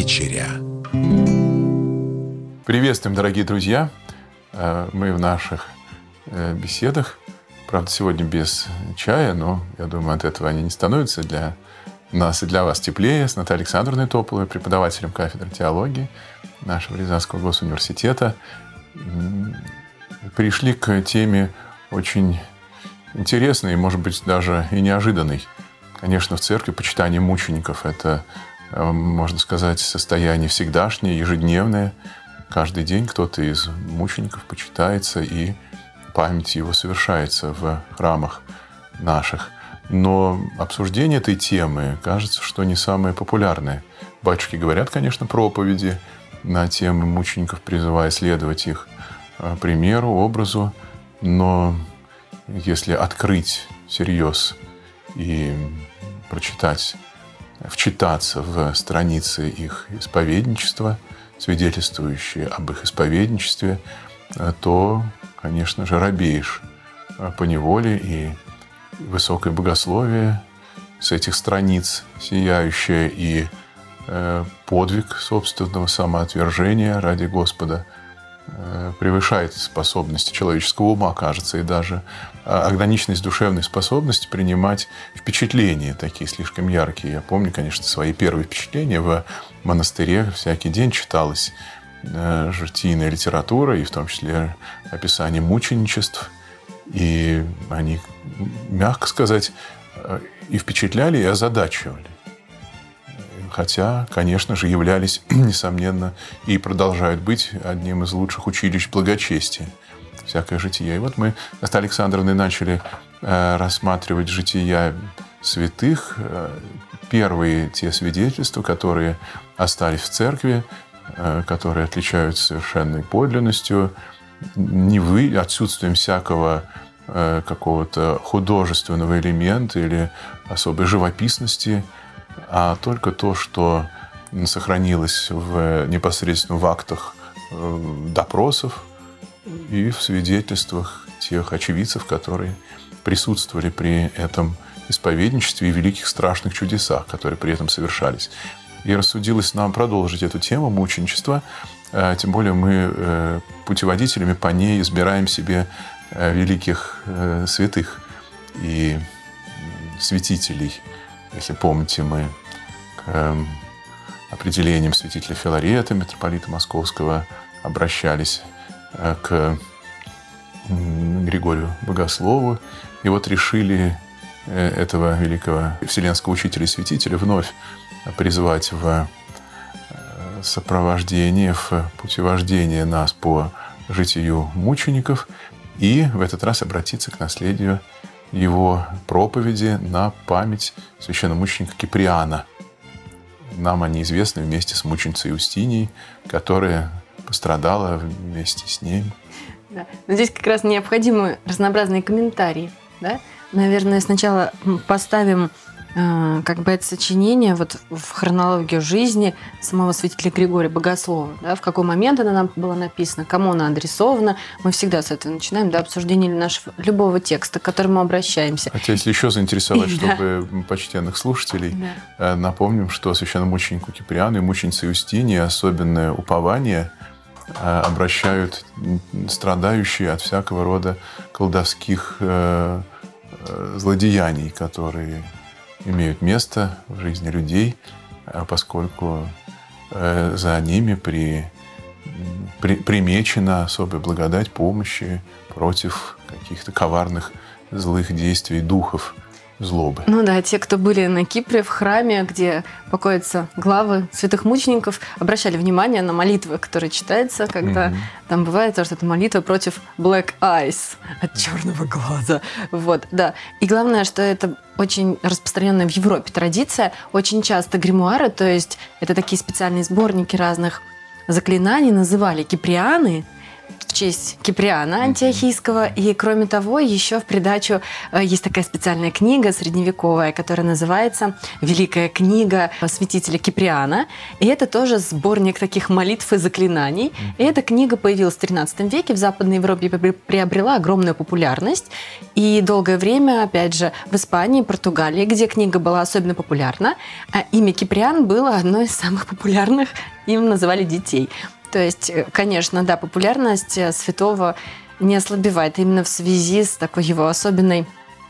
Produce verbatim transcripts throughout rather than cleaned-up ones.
вечеря. Приветствуем, дорогие друзья. Мы в наших беседах, правда, сегодня без чая, но, я думаю, от этого они не становятся для нас и для вас теплее, с Натальей Александровной Тополовой, преподавателем кафедры теологии нашего Рязанского госуниверситета. Пришли к теме очень интересной, может быть, даже и неожиданной. Конечно, в церкви почитание мучеников – это, можно сказать, состояние всегдашнее, ежедневное. Каждый день кто-то из мучеников почитается, и память его совершается в храмах наших. Но обсуждение этой темы, кажется, что не самое популярное. Батюшки говорят, конечно, проповеди на темы мучеников, призывая следовать их примеру, образу, но если открыть всерьез и прочитать, вчитаться в страницы их исповедничества, свидетельствующие об их исповедничестве, то, конечно же, робеешь поневоле, и высокое богословие с этих страниц сияющее, и подвиг собственного самоотвержения ради Господа превышает способности человеческого ума, кажется, и даже ограниченность душевной способности принимать впечатления такие слишком яркие. Я помню, конечно, свои первые впечатления. В монастыре всякий день читалась житийная литература, и в том числе описание мученичеств. И они, мягко сказать, и впечатляли, и озадачивали. Хотя, конечно же, являлись, несомненно, и продолжают быть одним из лучших училищ благочестия. Всякое житие. И вот мы с Натальей Александровной начали э, рассматривать жития святых. Первые те свидетельства, которые остались в церкви, э, которые отличаются совершенной подлинностью, не вы, отсутствием всякого э, какого-то художественного элемента или особой живописности, а только то, что сохранилось в, непосредственно в актах э, допросов и в свидетельствах тех очевидцев, которые присутствовали при этом исповедничестве и великих страшных чудесах, которые при этом совершались. И рассудилось нам продолжить эту тему мученичества, э, тем более мы э, путеводителями по ней избираем себе э, великих э, святых и святителей. Если помните, мы к определениям святителя Филарета, митрополита Московского, обращались к Григорию Богослову. И вот решили этого великого вселенского учителя и святителя вновь призвать в сопровождение, в путевождение нас по житию мучеников и в этот раз обратиться к наследию его проповеди на память священномученика Киприана. Нам они известны вместе с мученицей Иустинией, которая пострадала вместе с ней. Да. Но здесь как раз необходимы разнообразные комментарии. Да? Наверное, сначала поставим э, как бы это сочинение вот в хронологию жизни самого святителя Григория Богослова. Да? В какой момент оно нам было написано, кому оно адресовано. Мы всегда с этого начинаем, да, обсуждение нашего любого текста, к которому обращаемся. Хотя, если еще заинтересовать, чтобы почтенных слушателей, да. Напомним, что священномученику Киприану и мученице Иустинии особенное упование обращают страдающие от всякого рода колдовских э, э, злодеяний, которые имеют место в жизни людей, поскольку э, за ними при, при, примечена особая благодать помощи против каких-то коварных злых действий духов злобы. Ну да, те, кто были на Кипре в храме, где покоятся главы святых мучеников, обращали внимание на молитвы, которые читаются, когда mm-hmm. там бывает то, что это молитва против black eyes, от черного глаза. Вот, да. И главное, что это очень распространенная в Европе традиция. Очень часто гримуары, то есть это такие специальные сборники разных заклинаний, называли киприаны, в честь Киприана Антиохийского. И, кроме того, еще в придачу есть такая специальная книга средневековая, которая называется «Великая книга святителя Киприана». И это тоже сборник таких молитв и заклинаний. И эта книга появилась в тринадцатом веке, в Западной Европе приобрела огромную популярность. И долгое время, опять же, в Испании, Португалии, где книга была особенно популярна, имя Киприан было одно из самых популярных, им называли детей. То есть, конечно, да, популярность святого не ослабевает именно в связи с такой его особенной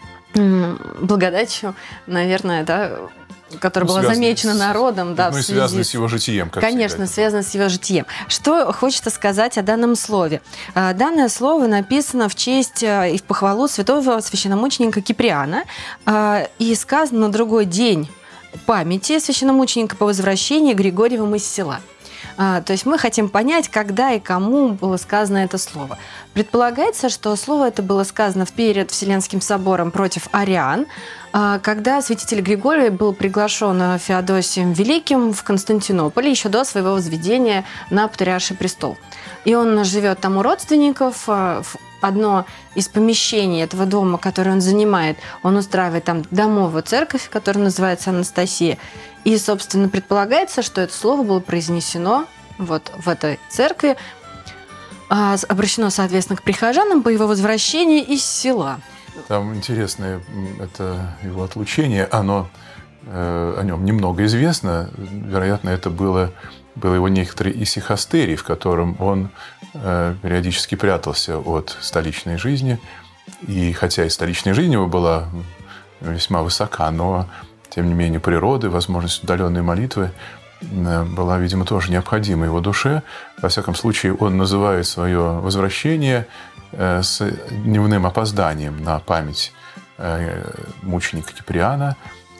благодатью, наверное, да, которая ну, была замечена с, народом. Да, ну и связана с его житием. Как конечно, связана с его житием. Что хочется сказать о данном слове? Данное слово написано в честь и в похвалу святого священномученика Киприана и сказано на другой день памяти священномученика по возвращении Григорьевым из села. А, то есть мы хотим понять, когда и кому было сказано это слово. Предполагается, что слово это было сказано перед Вселенским собором против ариан, а, когда святитель Григорий был приглашен Феодосием Великим в Константинополь еще до своего возведения на Патриарший престол. И он живет там у родственников. Одно из помещений этого дома, которое он занимает, он устраивает там домовую церковь, которая называется Анастасия. И, собственно, предполагается, что это слово было произнесено вот в этой церкви, обращено, соответственно, к прихожанам по его возвращении из села. Там интересное это его отлучение, оно, э, о нем немного известно. Вероятно, это было, было его некоторый исихастерий, в котором он э, периодически прятался от столичной жизни. И хотя и столичная жизнь его была весьма высока, но тем не менее, природы, возможность удаленной молитвы была, видимо, тоже необходима его душе. Во всяком случае, он называет свое возвращение с дневным опозданием на память мученика Киприана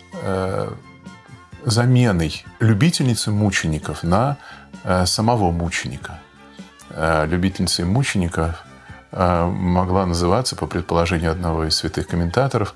заменой любительницы мучеников на самого мученика. Любительницей мучеников могла называться, по предположению одного из святых комментаторов,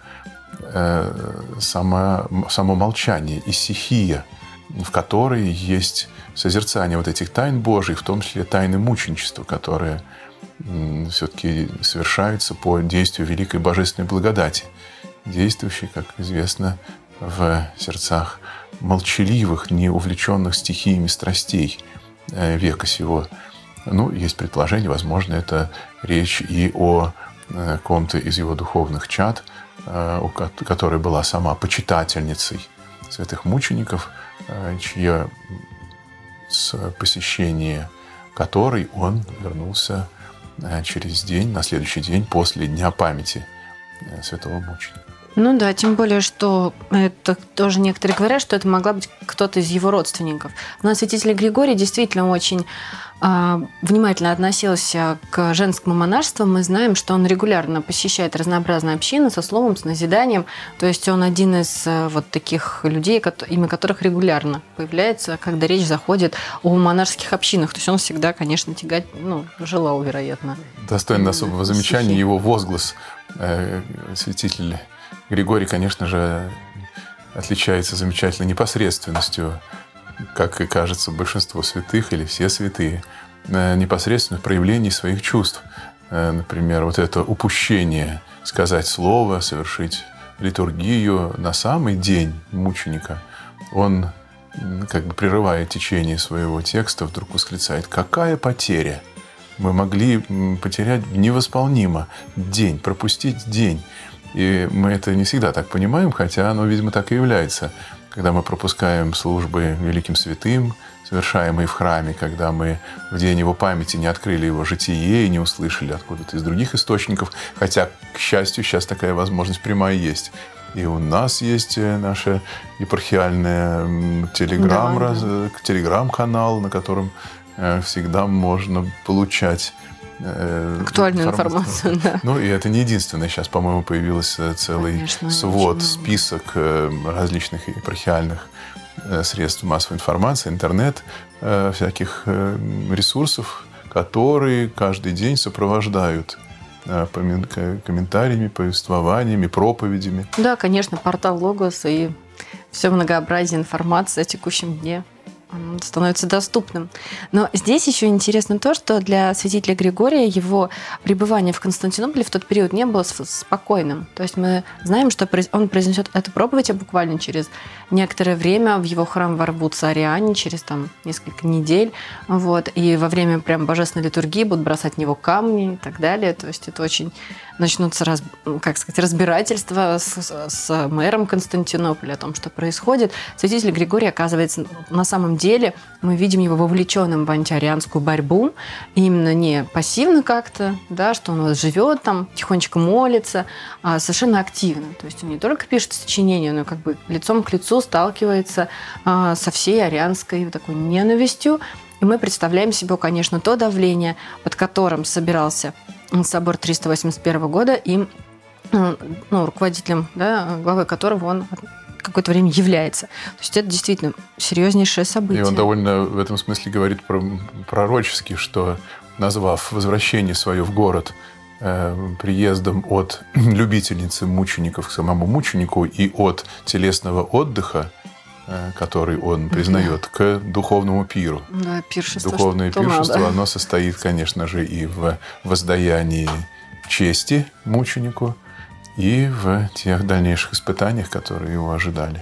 Само, само молчание, исихия, в которой есть созерцание вот этих тайн Божьих, в том числе тайны мученичества, которые все-таки совершаются по действию великой божественной благодати, действующей, как известно, в сердцах молчаливых, не увлеченных стихиями страстей века сего. Ну, есть предположение, возможно, это речь и о ком-то из его духовных чад, которая была сама почитательницей святых мучеников, чье посещение которой он вернулся через день, на следующий день после Дня памяти святого мученика. Ну да, тем более, что это тоже некоторые говорят, что это могла быть кто-то из его родственников. Но святитель Григорий действительно очень э, внимательно относился к женскому монашеству. Мы знаем, что он регулярно посещает разнообразные общины со словом, с назиданием. То есть он один из э, вот таких людей, имя которых регулярно появляется, когда речь заходит о монашеских общинах. То есть он всегда, конечно, тягать, ну, желал, вероятно. Достойно особого замечания его возглас э, святителя Григорий, конечно же, отличается замечательной непосредственностью, как и кажется большинство святых или все святые, непосредственных проявлений своих чувств. Например, вот это упущение сказать слово, совершить литургию на самый день мученика. Он, как бы прерывая течение своего текста, вдруг восклицает: «Какая потеря! Мы могли потерять невосполнимо день, пропустить день». И мы это не всегда так понимаем, хотя оно, видимо, так и является. Когда мы пропускаем службы великим святым, совершаемые в храме, когда мы в день его памяти не открыли его житие и не услышали откуда-то из других источников, хотя, к счастью, сейчас такая возможность прямая есть. И у нас есть наша епархиальная телеграм, да, да. телеграм-канал, на котором всегда можно получать актуальную информацию. Да. Ну, и это не единственное. Сейчас, по-моему, появился целый Конечно, свод, список различных епархиальных средств массовой информации, интернет, всяких ресурсов, которые каждый день сопровождают комментариями, повествованиями, проповедями. Да, конечно, портал Логос и все многообразие информации о текущем дне. он становится доступным. Но здесь еще интересно то, что для святителя Григория его пребывание в Константинополе в тот период не было спокойным. То есть мы знаем, что он произнесет эту проповедь, а буквально через некоторое время в его храм ворвутся ариане, через там несколько недель. Вот, и во время прям божественной литургии будут бросать в него камни и так далее. То есть это очень начнутся, раз, как сказать, разбирательства с, с мэром Константинополя о том, что происходит. Святитель Григорий, оказывается, на самом деле мы видим его вовлеченным в антиарианскую борьбу, именно не пассивно как-то, да, что он вот живет там, тихонечко молится, а совершенно активно. То есть он не только пишет сочинения, но как бы лицом к лицу сталкивается а, со всей арианской такой ненавистью. И мы представляем себе, конечно, то давление, под которым собирался собор триста восемьдесят первого года, и ну, руководителем, да, главой которого он какое-то время является. То есть это действительно серьезнейшее событие. И он довольно в этом смысле говорит про, пророчески, что, назвав возвращение свое в город э, приездом от любительницы мучеников к самому мученику и от телесного отдыха, который он признает, к духовному пиру. Да, пиршество. Духовное пиршество, надо. Оно состоит, конечно же, и в воздаянии чести мученику, и в тех дальнейших испытаниях, которые его ожидали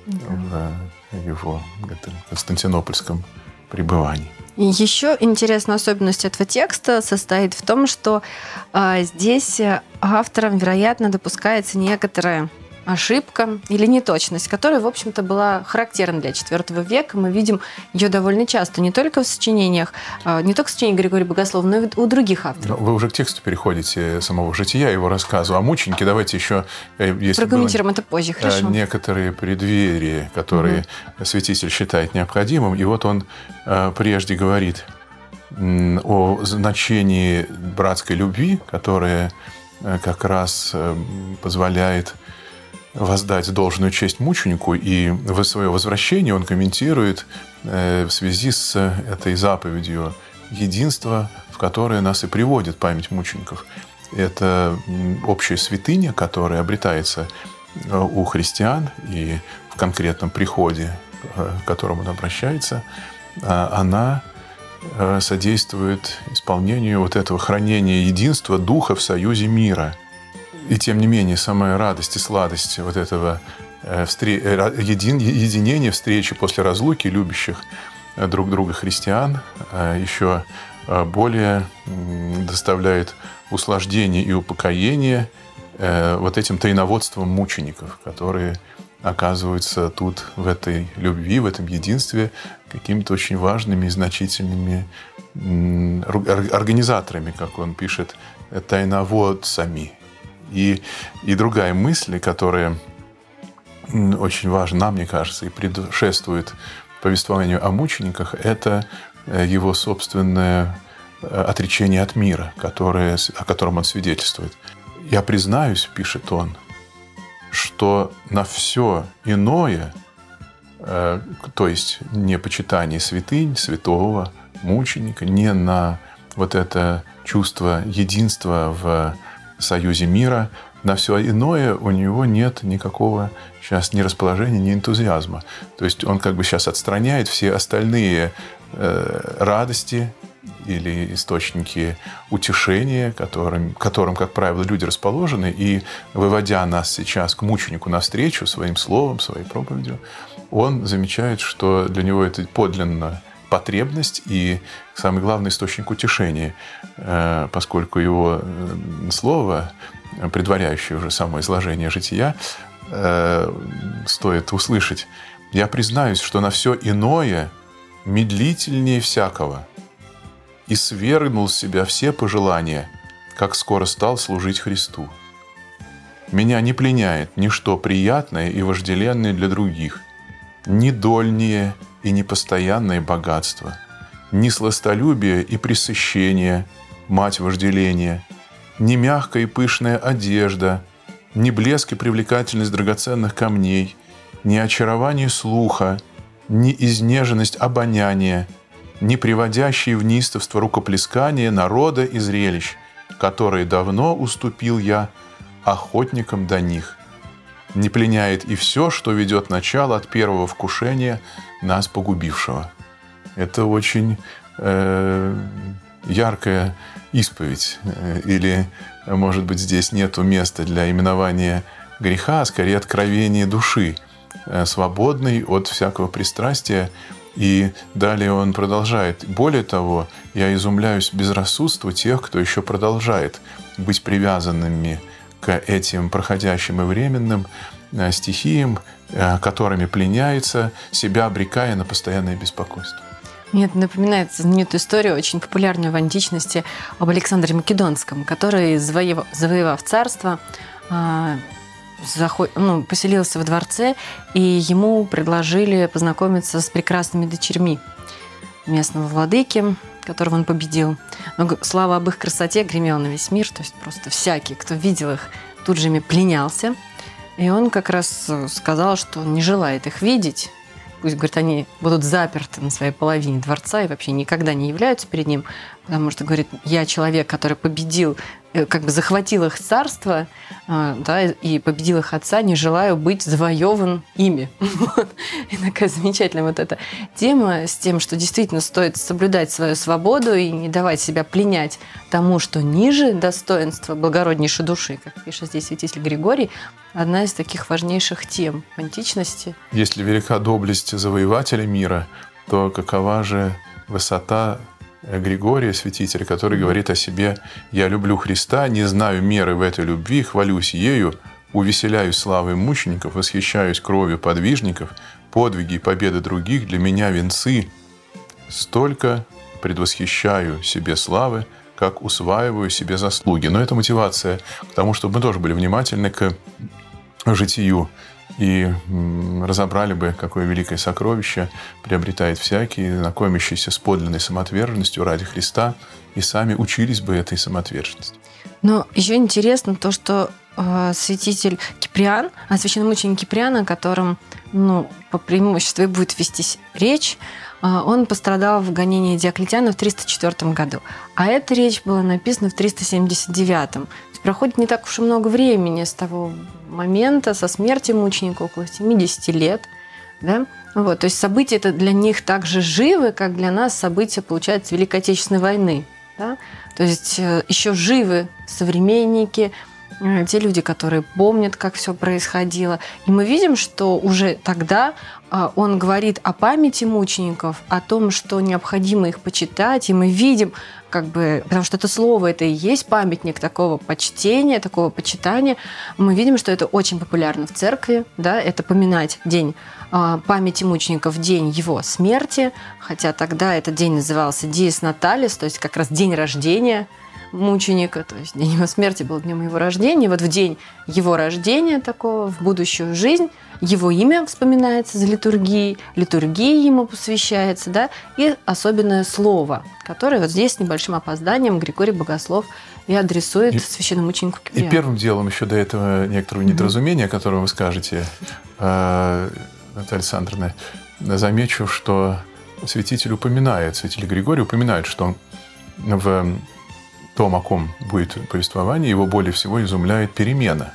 да. в его константинопольском пребывании. И еще интересная особенность этого текста состоит в том, что а, здесь автором, вероятно, допускается некоторая ошибка или неточность, которая, в общем-то, была характерна для четвёртого века. Мы видим ее довольно часто, не только в сочинениях, не только в сочинениях Григория Богослова, но и у других авторов. Вы уже к тексту переходите самого жития, его рассказу о мученике. Давайте еще... Если прокомментируем это позже, хорошо. Некоторые преддверия, которые угу. святитель считает необходимым. И вот он прежде говорит о значении братской любви, которая как раз позволяет воздать должную честь мученику, и в свое возвращение он комментирует э, в связи с этой заповедью единства, в которое нас и приводит память мучеников. Это общая святыня, которая обретается у христиан, и в конкретном приходе, к которому он обращается, она содействует исполнению вот этого хранения единства Духа в союзе мира. И тем не менее, самая радость и сладость вот этого единения, встречи после разлуки любящих друг друга христиан еще более доставляет услаждение и упокоение вот этим тайноводством мучеников, которые оказываются тут в этой любви, в этом единстве какими-то очень важными и значительными организаторами, как он пишет, тайноводцами. И, и другая мысль, которая очень важна, мне кажется, и предшествует повествованию о мучениках, это его собственное отречение от мира, которое, о котором он свидетельствует. «Я признаюсь, — пишет он, — что на все иное, э, то есть не почитание святынь, святого, мученика, не на вот это чувство единства в союзе мира, на все иное у него нет никакого сейчас ни расположения, ни энтузиазма». То есть он как бы сейчас отстраняет все остальные э, радости или источники утешения, которым, которым, как правило, люди расположены, и выводя нас сейчас к мученику навстречу своим словом, своей проповедью, он замечает, что для него это подлинно потребность и самый главный источник утешения, поскольку его слово, предваряющее уже само изложение жития, стоит услышать: «Я признаюсь, что на все иное медлительнее всякого, и свергнул с себя все пожелания, как скоро стал служить Христу. Меня не пленяет ничто приятное и вожделенное для других, ни дольнее и непостоянное богатство, ни сластолюбие и пресыщение, мать вожделения, ни мягкая и пышная одежда, ни блеск и привлекательность драгоценных камней, ни очарование слуха, ни изнеженность обоняния, ни приводящие в неистовство рукоплескания народа и зрелищ, которые давно уступил я охотникам до них. не пленяет и все, что ведет начало от первого вкушения нас погубившего». Это очень э, яркая исповедь. Или, может быть, здесь нету места для именования греха, а скорее откровение души, свободной от всякого пристрастия. И далее он продолжает. Более того, я изумляюсь безрассудству тех, кто еще продолжает быть привязанными к этим проходящим и временным стихиям, которыми пленяется, себя обрекая на постоянное беспокойство. Мне это напоминает знаменитую историю, очень популярную в античности, об Александре Македонском, который, завоевав, завоевав царство, заход... ну, поселился во дворце, и ему предложили познакомиться с прекрасными дочерьми местного владыки, которого он победил. Но слава об их красоте гремела на весь мир, то есть просто всякий, кто видел их, тут же ими пленялся. И он как раз сказал, что он не желает их видеть. Пусть, говорит, они будут заперты на своей половине дворца и вообще никогда не являются перед ним, потому что, говорит, я человек, который победил, как бы захватил их царство, да, и победил их отца, не желаю быть завоеван ими. Вот. И такая замечательная вот эта тема с тем, что действительно стоит соблюдать свою свободу и не давать себя пленять тому, что ниже достоинства благороднейшей души, как пишет здесь святитель Григорий, одна из таких важнейших тем в античности. Если велика доблесть завоевателя мира, то какова же высота Григория, святителя, который говорит о себе: «Я люблю Христа, не знаю меры в этой любви, хвалюсь ею, увеселяюсь славой мучеников, восхищаюсь кровью подвижников, подвиги и победы других для меня венцы. Столько предвосхищаю себе славы, как усваиваю себе заслуги». Но это мотивация к тому, чтобы мы тоже были внимательны к житию и разобрали бы, какое великое сокровище приобретает всякий, знакомящийся с подлинной самоотверженностью ради Христа, и сами учились бы этой самоотверженности. Но еще интересно то, что э, святитель Киприан, о священномученике Киприан, о котором, ну, по преимуществу и будет вестись речь, э, он пострадал в гонении Диоклетиана в триста четвёртом году. А эта речь была написана в триста семьдесят девятом. Проходит не так уж и много времени с того момента, со смерти мученика, около семьдесят лет. Да? Вот, то есть события это для них так же живы, как для нас события, получается, Великой Отечественной войны. Да? То есть еще живы современники, те люди, которые помнят, как все происходило. И мы видим, что уже тогда он говорит о памяти мучеников, о том, что необходимо их почитать, и мы видим, как бы, потому что это слово, это и есть памятник такого почтения, такого почитания. Мы видим, что это очень популярно в церкви, да, это поминать день э, памяти мучеников, день его смерти, хотя тогда этот день назывался Диес Наталис, то есть как раз день рождения мученика, то есть день его смерти был днем его рождения. Вот в день его рождения такого, в будущую жизнь, его имя вспоминается за литургией, литургия ему посвящается, да, и особенное слово, которое вот здесь с небольшим опозданием Григорий Богослов и адресует и, священномученику Киприану. И первым делом еще до этого некоторого недоразумения, mm-hmm. которое вы скажете, Наталья Александровна, замечу, что святитель упоминает, святитель Григорий упоминает, что в том, о ком будет повествование, его более всего изумляет перемена.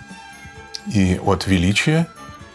И от величия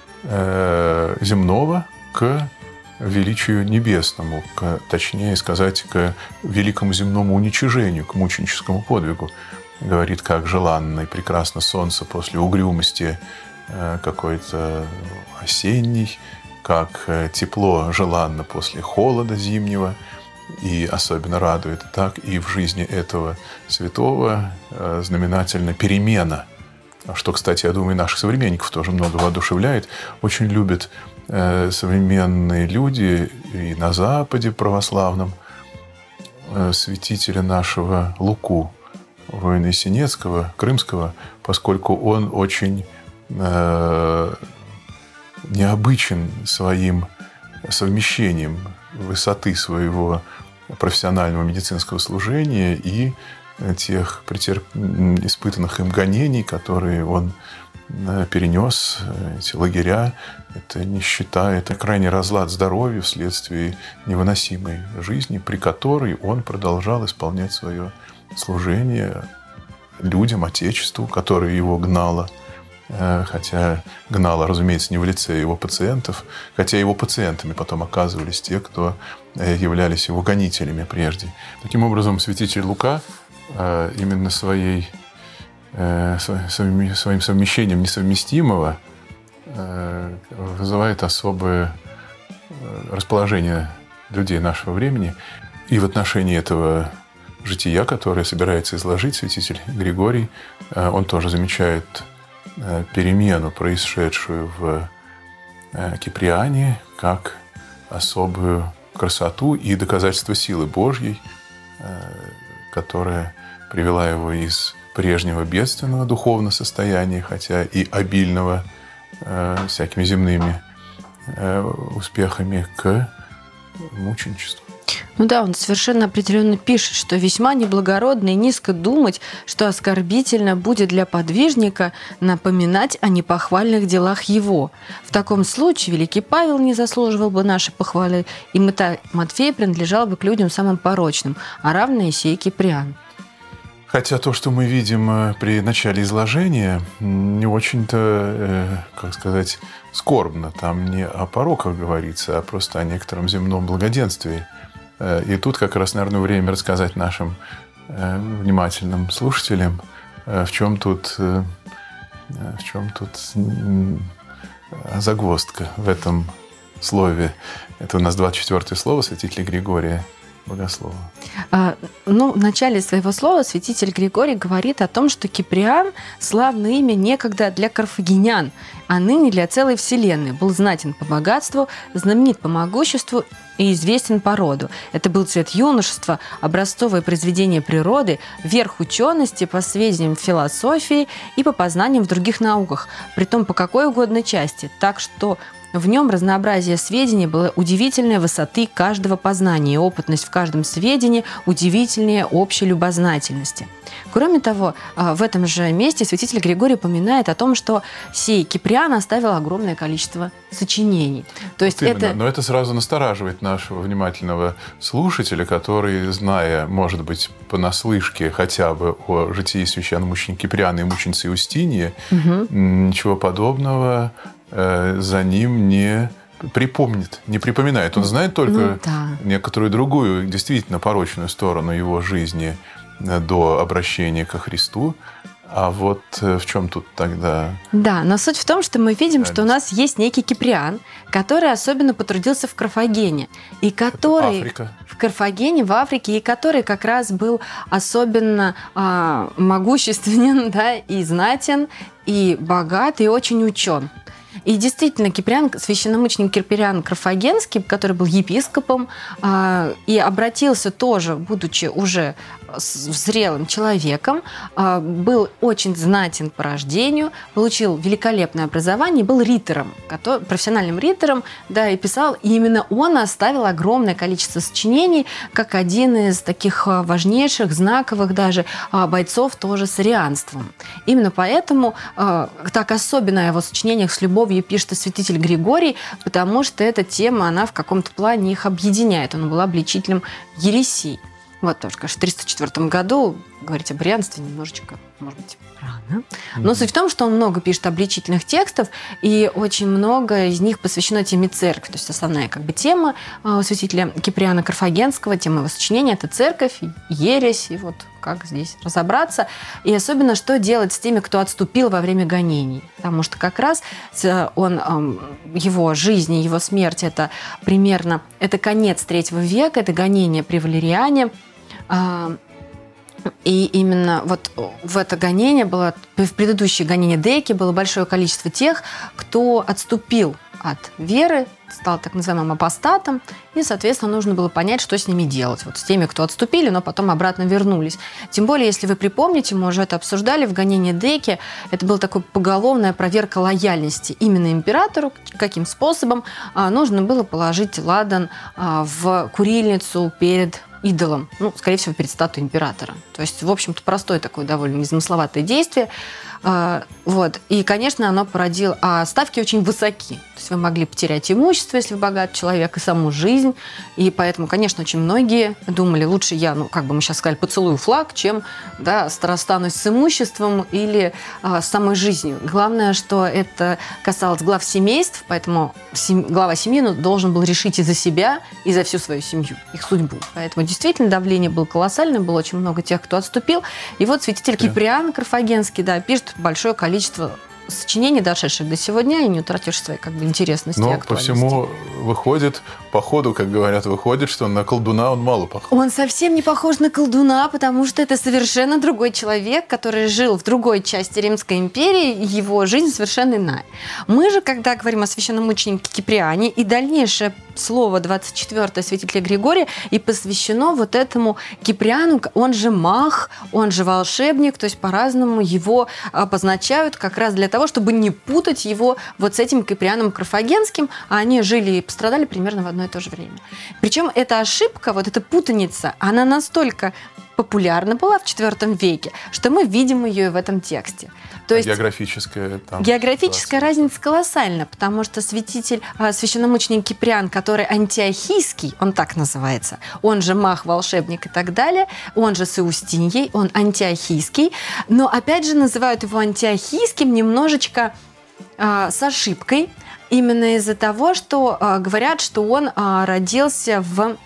э, земного к величию небесному, к, точнее сказать, к великому земному уничижению, к мученическому подвигу. Говорит, как желанно и прекрасно солнце после угрюмости э, какой-то осенней, как э, тепло желанно после холода зимнего. И особенно радует так и в жизни этого святого э, знаменательно перемена, что, кстати, я думаю, наших современников тоже много воодушевляет. Очень любят э, современные люди и на Западе православном э, святителя нашего Луку, воина Есенецкого, крымского, поскольку он очень э, необычен своим совмещением высоты своего профессионального медицинского служения и тех претерп... испытанных им гонений, которые он перенес, эти лагеря, это нищета, это крайний разлад здоровья вследствие невыносимой жизни, при которой он продолжал исполнять свое служение людям, Отечеству, которое его гнало хотя гнала, разумеется, не в лице его пациентов, хотя его пациентами потом оказывались те, кто являлись его гонителями прежде. Таким образом, святитель Лука именно своей, своим совмещением несовместимого вызывает особое расположение людей нашего времени. И в отношении этого жития, которое собирается изложить святитель Григорий, он тоже замечает перемену, происшедшую в Киприане, как особую красоту и доказательство силы Божьей, которая привела его из прежнего бедственного духовного состояния, хотя и обильного всякими земными успехами, к мученичеству. Ну да, он совершенно определенно пишет, что весьма неблагородно и низко думать, что оскорбительно будет для подвижника напоминать о непохвальных делах его. В таком случае великий Павел не заслуживал бы нашей похвалы, и Матфей принадлежал бы к людям самым порочным, а равно и сей Киприан. Хотя то, что мы видим при начале изложения, не очень-то, как сказать, скорбно. Там не о пороках говорится, а просто о некотором земном благоденствии. И тут как раз, наверное, время рассказать нашим внимательным слушателям, в чем тут, в чем тут загвоздка в этом слове. Это у нас двадцать четвёртое слово святителя Григория Богослова. А, ну, в начале своего слова святитель Григорий говорит о том, что Киприан – славное имя некогда для карфагенян, а ныне для целой вселенной. Был знатен по богатству, знаменит по могуществу и известен по роду. Это был цвет юношества, образцовое произведение природы, верх учености по сведениям философии и по познаниям в других науках, притом по какой угодно части, так что в нем разнообразие сведений было удивительной высоты каждого познания, и опытность в каждом сведении удивительнее общей любознательности. Кроме того, в этом же месте святитель Григорий упоминает о том, что сей Киприан оставил огромное количество сочинений. То есть вот это... Но это сразу настораживает нашего внимательного слушателя, который, зная, может быть, понаслышке хотя бы о житии священномученика Киприана и мученицы Иустинии, угу. ничего подобного за ним не припомнит, не припоминает. Он знает только ну, да. некоторую другую, действительно порочную сторону его жизни до обращения ко Христу. А вот в чем тут тогда... Да, но суть в том, что мы видим, что у нас есть некий Киприан, который особенно потрудился в Карфагене. И который... Африка. В Карфагене, в Африке, и который как раз был особенно а, могущественен, да, и знатен, и богат, и очень учен. И действительно, Киприан, священномученик Киприан Карфагенский, который был епископом, и обратился тоже, будучи уже зрелым человеком, был очень знатен по рождению, получил великолепное образование, был ритором, профессиональным ритором, да, и писал. И именно он оставил огромное количество сочинений, как один из таких важнейших, знаковых даже бойцов тоже с арианством. Именно поэтому так особенно о его сочинениях с любовью пишет и святитель Григорий, потому что эта тема, она в каком-то плане их объединяет. Он был обличителем ересей. Вот тоже, конечно, в триста четвёртом году говорить об арианстве немножечко, может быть, рано. Но mm-hmm. суть в том, что он много пишет обличительных текстов, и очень много из них посвящено теме церкви. То есть основная как бы тема у святителя Киприана Карфагенского, тема его сочинения – это церковь, ересь, и вот как здесь разобраться. И особенно, что делать с теми, кто отступил во время гонений. Потому что как раз он, его жизнь и его смерть – это примерно это конец третьего века, это гонение при Валериане. И именно вот в это гонение было, в предыдущее гонение Деки было большое количество тех, кто отступил от веры, стал так называемым апостатом, и, соответственно, нужно было понять, что с ними делать. Вот с теми, кто отступили, но потом обратно вернулись. Тем более, если вы припомните, мы уже это обсуждали, в гонении Деки это была такая поголовная проверка лояльности именно императору, каким способом нужно было положить ладан в курильницу перед идолом, ну, скорее всего, перед статуей императора. То есть, в общем-то, простое такое довольно незамысловатое действие. А, вот. И, конечно, оно породило... А ставки очень высоки. То есть вы могли потерять имущество, если вы богат человек, и саму жизнь. И поэтому, конечно, очень многие думали, лучше я, ну, как бы мы сейчас сказали, поцелую флаг, чем, да, расстанусь с имуществом или а, с самой жизнью. Главное, что это касалось глав семейств, поэтому сем... глава семьи, ну, должен был решить и за себя, и за всю свою семью, их судьбу. Поэтому действительно давление было колоссальное, было очень много тех, кто отступил. И вот святитель Киприан Карфагенский, да, пишет большое количество сочинений, дошедших до сегодня, и не утративших своей как бы интересности. Но по всему выходит, по ходу, как говорят, выходит, что на колдуна он мало похож. Он совсем не похож на колдуна, потому что это совершенно другой человек, который жил в другой части Римской империи, его жизнь совершенно иная. Мы же, когда говорим о священномученике Киприане, и дальнейшее слово двадцать четвёртое святителя Григория и посвящено вот этому Киприану, он же маг, он же волшебник, то есть по-разному его обозначают как раз для того, чтобы не путать его вот с этим Киприаном Карфагенским, а они жили и пострадали примерно в одно и то же время. Причем эта ошибка, вот эта путаница, она настолько популярна была в четвёртом веке, что мы видим ее и в этом тексте. То есть географическая, там, географическая разница колоссальна, потому что святитель, священномученик Киприан, который антиохийский, он так называется, он же маг, волшебник и так далее, он же с Иустиньей, он антиохийский, но опять же называют его антиохийским немножечко а, с ошибкой, именно из-за того, что а, говорят, что он а, родился в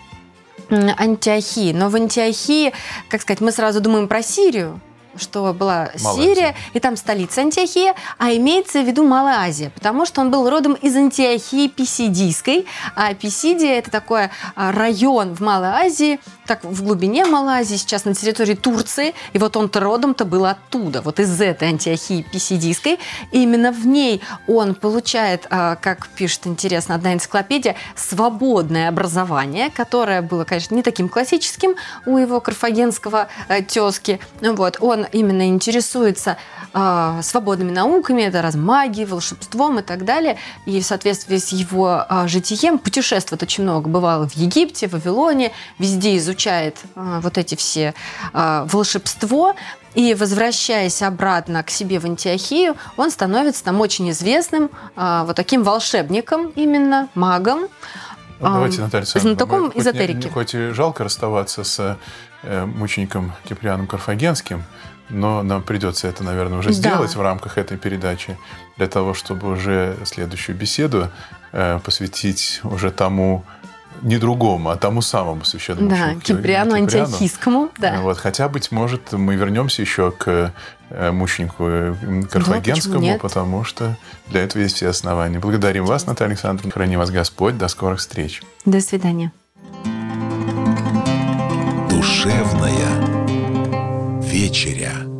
Антиохии. Но в Антиохии, как сказать, мы сразу думаем про Сирию, что была Малая Сирия, Азия. и там столица Антиохия, а имеется в виду Малая Азия, потому что он был родом из Антиохии Писидийской, а Писидия – это такой район в Малой Азии, так в глубине Малой Азии, сейчас на территории Турции, и вот он-то родом-то был оттуда, вот из этой Антиохии Писидийской, и именно в ней он получает, как пишет интересно одна энциклопедия, свободное образование, которое было, конечно, не таким классическим у его карфагенского тезки, вот, он именно интересуется э, свободными науками, это раз магией, волшебством и так далее. И в соответствии с его э, житием путешествует очень много. Бывало в Египте, в Вавилоне, везде изучает э, вот эти все э, волшебство. И, возвращаясь обратно к себе в Антиохию, он становится там очень известным э, вот таким волшебником, именно магом. Ну, давайте, Наталья Александровна, знатоком хоть эзотерики. Не, хоть и жалко расставаться с э, мучеником Киприаном Карфагенским, но нам придется это, наверное, уже сделать, да, в рамках этой передачи, для того, чтобы уже следующую беседу э, посвятить уже тому, не другому, а тому самому священному да, мученику Киприану Антиохийскому. Да. Вот, хотя, быть может, мы вернемся еще к мученику Карфагенскому, да, потому что для этого есть все основания. Благодарим вас, Наталья Александровна. Храни вас Господь. До скорых встреч. До свидания. Душевная вечеря.